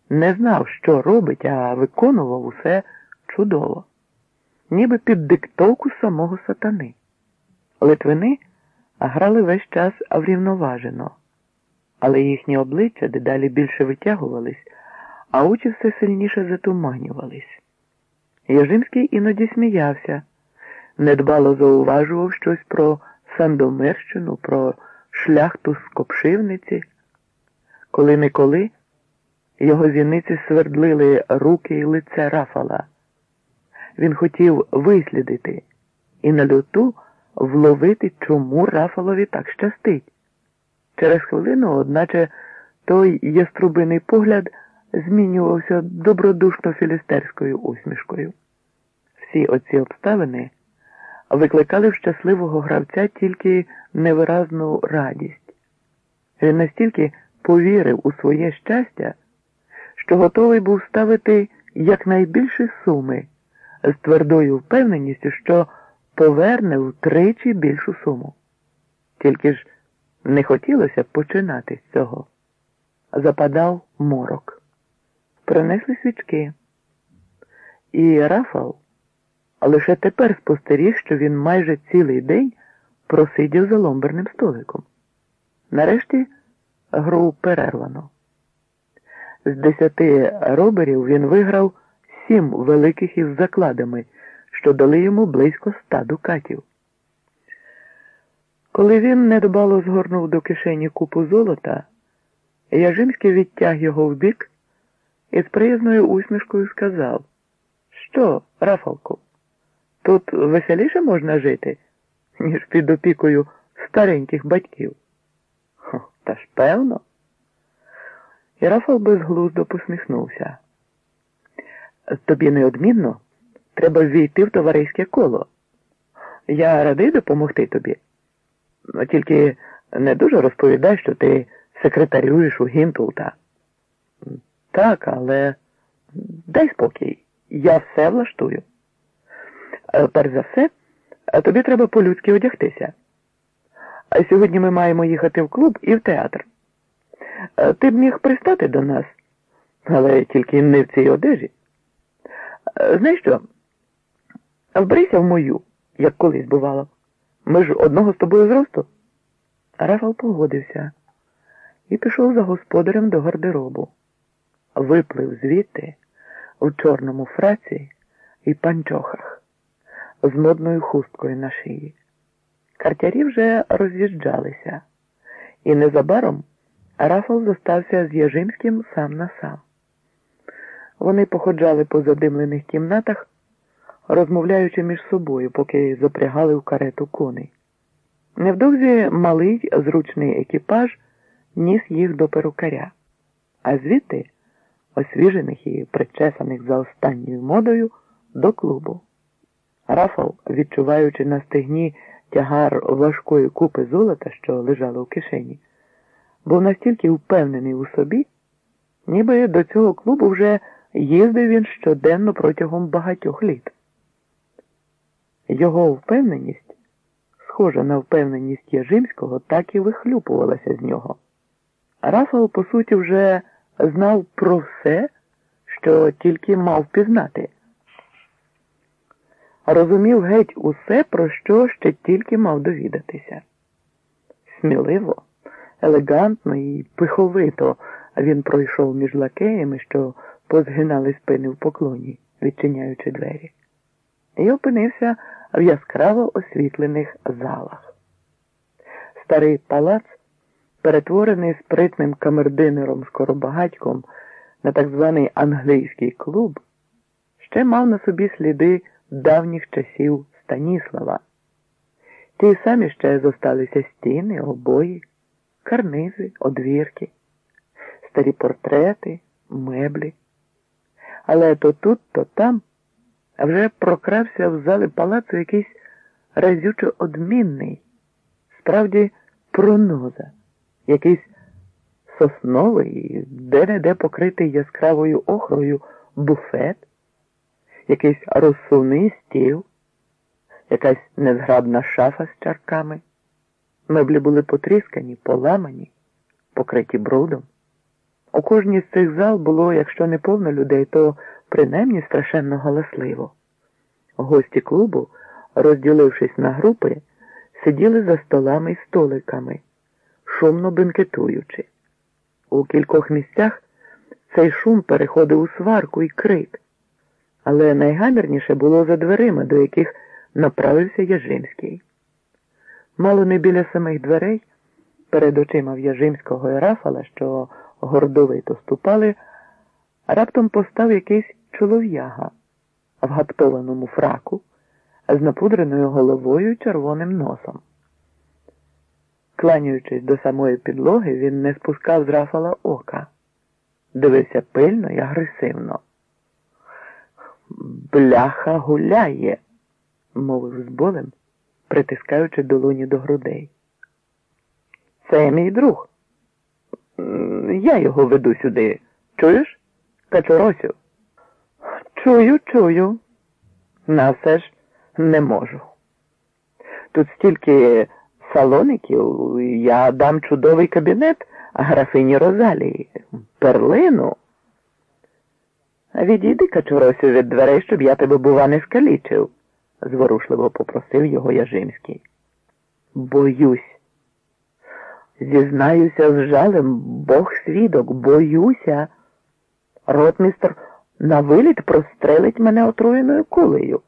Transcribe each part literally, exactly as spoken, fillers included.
Не знав, що робить, а виконував усе чудово. Ніби під диктовку самого сатани. Литвини грали весь час врівноважено, але їхні обличчя дедалі більше витягувались, а очі все сильніше затуманювались. Яжимський іноді сміявся, недбало зауважував щось про Сандомирщину, про шляхту з Копшивниці. Коли-неколи його зіниці свердлили руки й лице Рафала. Він хотів вислідити і на люту вловити, чому Рафалові так щастить. Через хвилину, одначе, той яструбиний погляд змінювався добродушно-філістерською усмішкою. Всі оці обставини викликали в щасливого гравця тільки невиразну радість. Він настільки повірив у своє щастя, що готовий був ставити якнайбільші суми з твердою впевненістю, що поверне втричі більшу суму. Тільки ж не хотілося починати з цього. Западав морок. Принесли свічки. І Рафал лише тепер спостеріг, що він майже цілий день просидів за ломберним столиком. Нарешті гру перервано. З десяти роберів він виграв сім великих із закладами, що дали йому близько ста дукатів. Коли він недбало згорнув до кишені купу золота, Яжимський відтяг його вбік і з приязною усмішкою сказав: «Що, Рафалку, тут веселіше можна жити, ніж під опікою стареньких батьків?» «Хо, та ж певно». І Рафал безглуздо посміхнувся. «Тобі неодмінно треба ввійти в товариське коло. Я радий допомогти тобі. Тільки не дуже розповідай, що ти секретарюєш у Гінтулта». «Так, але дай спокій, я все влаштую. Перш за все, тобі треба по-людськи одягтися. А сьогодні ми маємо їхати в клуб і в театр. Ти б міг пристати до нас, але тільки не в цій одежі. Знаєш що, вберися в мою, як колись бувало. Ми ж одного з тобою зросту». Рафал погодився і пішов за господарем до гардеробу. Виплив звідти в чорному фраці і панчохах з модною хусткою на шиї. Картярі вже роз'їжджалися, і незабаром Рафал зостався з Яжимським сам на сам. Вони походжали по задимлених кімнатах, розмовляючи між собою, поки запрягали в карету коней. Невдовзі малий зручний екіпаж ніс їх до перукаря, а звідти, освіжених і причесаних за останньою модою, до клубу. Рафал, відчуваючи на стегні тягар важкої купи золота, що лежало в кишені, був настільки впевнений у собі, ніби до цього клубу вже їздив він щоденно протягом багатьох літ. Його впевненість, схожа на впевненість Яжимського, так і вихлюпувалася з нього. Рафал, по суті, вже знав про все, що тільки мав пізнати. Розумів геть усе, про що ще тільки мав довідатися. Сміливо, елегантно і пиховито він пройшов між лакеями, що позгинали спини в поклоні, відчиняючи двері, і опинився в яскраво освітлених залах. Старий палац, перетворений спритним камердинером Скоробагатьком на так званий англійський клуб, ще мав на собі сліди давніх часів Станіслава. Ті самі ще зосталися стіни, обої, карнизи, одвірки, старі портрети, меблі. Але то тут, то там вже прокрався в зали палацу якийсь разючо одмінний, справді проноза, якийсь сосновий, де-не-де покритий яскравою охрою буфет, якийсь розсувний стіл, якась незграбна шафа з чарками. Меблі були потріскані, поламані, покриті брудом. У кожній з цих зал було, якщо не повно людей, то принаймні страшенно галасливо. Гості клубу, розділившись на групи, сиділи за столами й столиками, шумно бенкетуючи. У кількох місцях цей шум переходив у сварку і крик. Але найгамірніше було за дверима, до яких направився Яжимський. Мало не біля самих дверей, перед очима В'яжимського і Рафала, що гордовито ступали, раптом постав якийсь чолов'яга в гаптованому фраку, з напудреною головою й червоним носом. Кланяючись до самої підлоги, він не спускав з Рафала ока. Дивився пильно і агресивно. «Бляха гуляє!» – мовив з болем, притискаючи долоні до грудей. «Це мій друг. Я його веду сюди. Чуєш, Качуросю?» «Чую, чую. На все ж не можу. Тут стільки салоників, я дам чудовий кабінет графині Розалії, перлину. Відійди, Качуросю, від дверей, щоб я тебе, бува, не скалічив», – зворушливо попросив його Яжимський. «Боюсь. Зізнаюся з жалем, Бог свідок, боюся. Ротмістр на виліт прострелить мене отруєною кулею.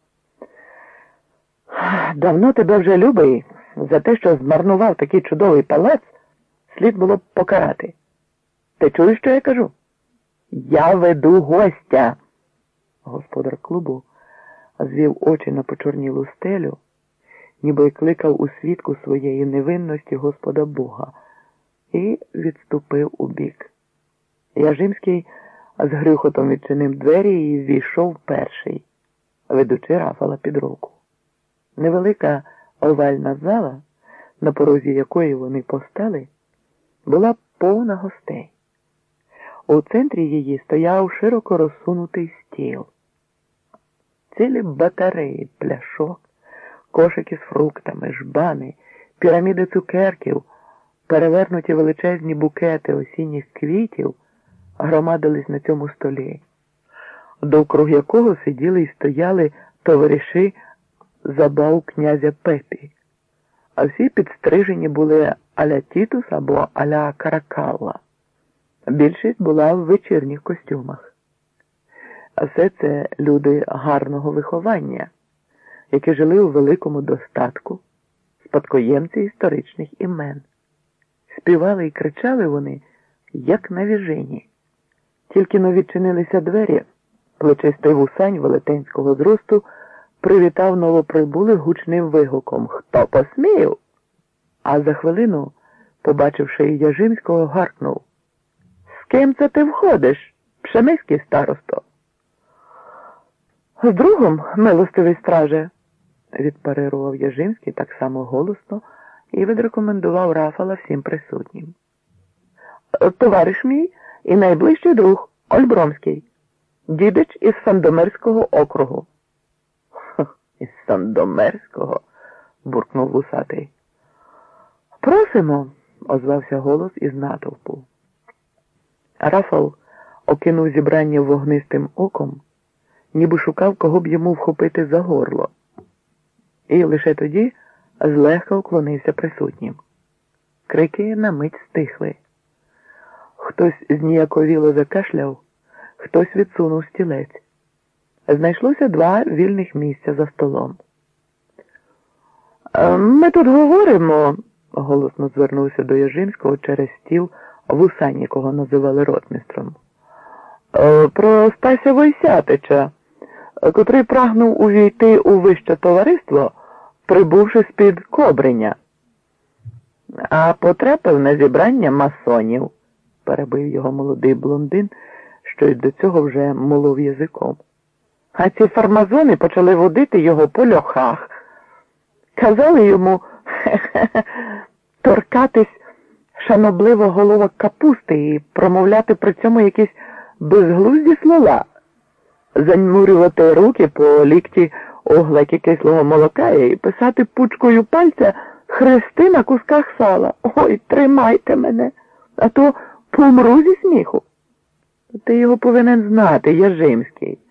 Давно тебе вже, любий, за те, що змарнував такий чудовий палац, слід було б покарати. Ти чуєш, що я кажу? Я веду гостя». Господар клубу звів очі на почорнілу стелю, ніби й кликав у свідку своєї невинності Господа Бога, і відступив убік. Яжимський з грюхотом відчинив двері і ввійшов перший, ведучи Рафала під руку. Невелика овальна зала, на порозі якої вони постали, була повна гостей. У центрі її стояв широко розсунутий стіл. Цілі батареї пляшок, кошики з фруктами, жбани, піраміди цукерків, перевернуті величезні букети осінніх квітів громадились на цьому столі, довкруг якого сиділи і стояли товариші забав князя Пепі, а всі підстрижені були а-ля Тітус або а-ля Каракалла. Більшість була в вечірніх костюмах. А все це люди гарного виховання, які жили у великому достатку, спадкоємці історичних імен. Співали і кричали вони, як навіжені. Тільки но відчинилися двері, плечистий вусань велетенського зросту привітав новоприбулих гучним вигуком «Хто посмів?». А за хвилину, побачивши і Яжимського, гаркнув «З ким це ти входиш, пшемиський старосто?» «З другом, милостивий страже», – відпарирував Яжимський так само голосно і відрекомендував Рафала всім присутнім. «Товариш мій і найближчий друг Ольбромський, дідич із Сандомирського округу». «Із Сандомирського?» – буркнув вусатий. «Просимо», – озвався голос із натовпу. Рафал окинув зібрання вогнистим оком, ніби шукав, кого б йому вхопити за горло. І лише тоді злегка уклонився присутнім. Крики на мить стихли. Хтось зніяковіло закашляв, хтось відсунув стілець. Знайшлося два вільних місця за столом. «Ми тут говоримо», – голосно звернувся до Яжимського через стіл вусань, якого називали ротмістром, «про Стася Войсятича, котрий прагнув увійти у вище товариство, прибувши з-під Кобриня, а потрапив на зібрання масонів», – перебив його молодий блондин, що й до цього вже молов язиком. «А ці фармазони почали водити його по льохах. Казали йому хе-хе, торкатись шанобливо головок капусти і промовляти при цьому якісь безглузді слова, заньмурювати руки по лікті оглаки кислого молока і писати пучкою пальця хрести на кусках сала. Ой, тримайте мене, а то Помру зі сміху. Ти його повинен знати, Яжимський.